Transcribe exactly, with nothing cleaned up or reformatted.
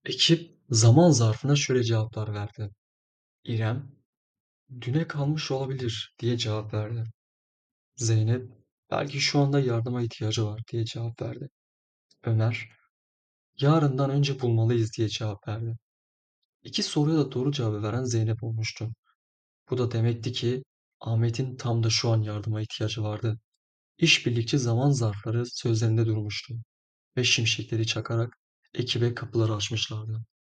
Ekip zaman zarfına şöyle cevaplar verdi. İrem, düne kalmış olabilir diye cevap verdi. Zeynep, belki şu anda yardıma ihtiyacı var diye cevap verdi. Ömer, yarından önce bulmalıyız diye cevap verdi. İki soruya da doğru cevabı veren Zeynep olmuştu. Bu da demekti ki Ahmet'in tam da şu an yardıma ihtiyacı vardı. İşbirlikçi zaman zarfları sözlerinde durmuştu ve şimşekleri çakarak ekibe kapıları açmışlardı.